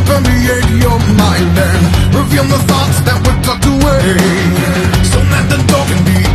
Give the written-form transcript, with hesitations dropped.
permeate your mind and reveal the thoughts that were tucked away, so that the door can be